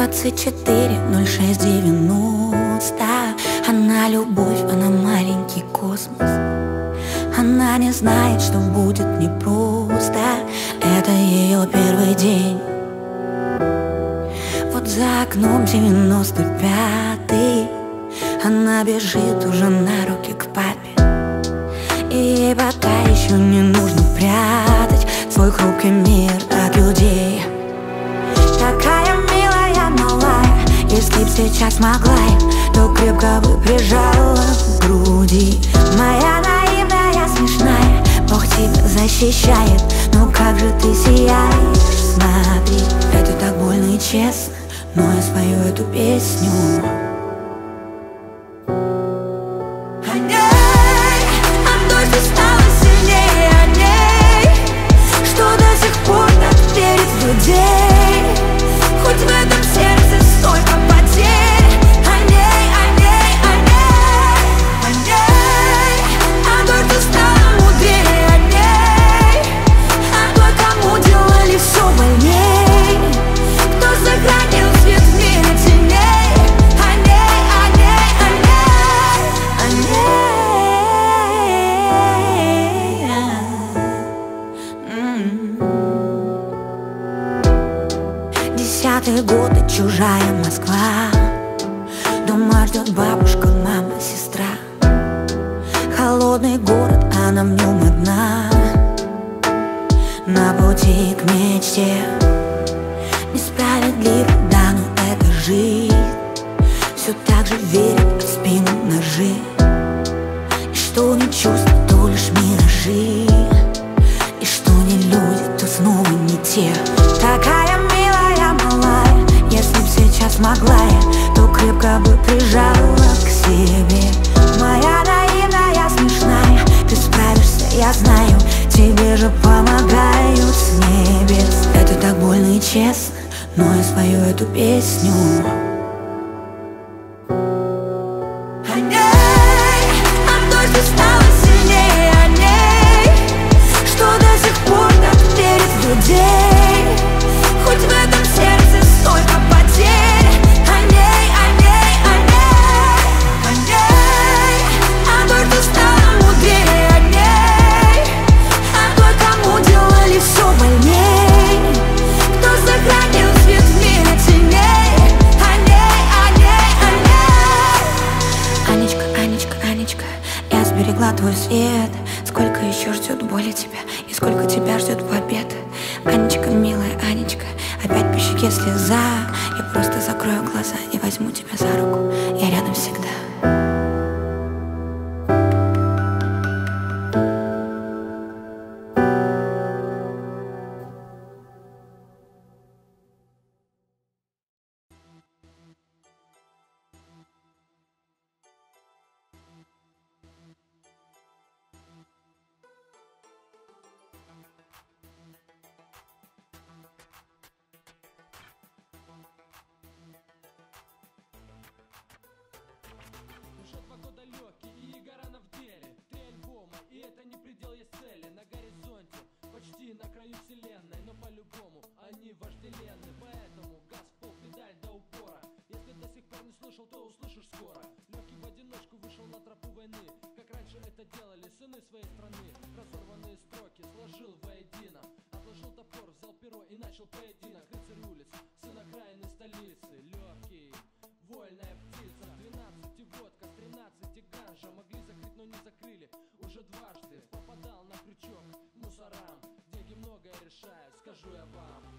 24-06-90. Она любовь, она маленький космос. Она не знает, что будет непросто. Это ее первый день. Вот за окном 95-й. Она бежит уже на руки к папе. И ей пока еще не нужно прятать свой хрупкий мир от людей. Такая милая, малая, если б сейчас могла я, то крепко бы прижала к груди. Моя наивная, смешная, Бог тебя защищает. Ну как же ты сияешь, смотри. Это так больно и честно, но я спою эту песню. Хоть в этом сердце столько потерь. О ней, о ней, о ней, о ней. О той, кто стала мудрее, о ней. О той, кому делали все больней. Кто сохранил свет в мире теней. О ней, о ней, о ней, о ней. Десятые годы, чужая Москва. Дома ждет бабушка, мама, сестра. Холодный город, она в нем одна. На пути к мечте. Несправедливо, да, но это жизнь. Все так же верит в спину ножи. И что не чувства, то лишь миражи. И что не люди, то снова не те. Такая милая, малая, если б сейчас могла я, то крепко бы прижала к себе. Моя наивная, смешная, ты справишься, я знаю. Тебе же помогают с небес. Это так больно и честно, но я спою эту песню. О ней, о той, что стала сильнее, о ней. Что до сих пор так верит в людей. Хоть в этом сердце столько потерь. О ней, о ней, о ней, о ней. О той, кто стала мудрее, о ней. О той, кому делали все больней. Кто сохранил свет в мире теней. О ней, о ней, о ней. Анечка, Анечка, Анечка, я сберегла твой свет. Сколько еще ждет боли тебя, и сколько тебя ждет побед. Анечка, милая Анечка, опять по щеке слеза. Я просто закрою глаза и возьму тебя за руку. Я рядом всегда. Уже 2 года легкий и Егорана в деле. 3 альбома, и это не предел, есть цели. На горизонте, почти на краю вселенной. Но по-любому они вожделенны. Поэтому газ в пол, педаль до упора. Если до сих пор не слышал, то услышишь скоро. Легкий в одиночку вышел на тропу войны. Как раньше это делали сыны своей страны. Разорванные строки сложил воедино. Отложил топор, взял перо и начал поединок. Рыцарь улиц, сын окраины столицы. Легкий, вольная птица. 12 водка, с 13 ганжа. Могли закрыть, но не закрыли. Уже дважды попадал на крючок мусорам. Деньги многое решают, скажу я вам.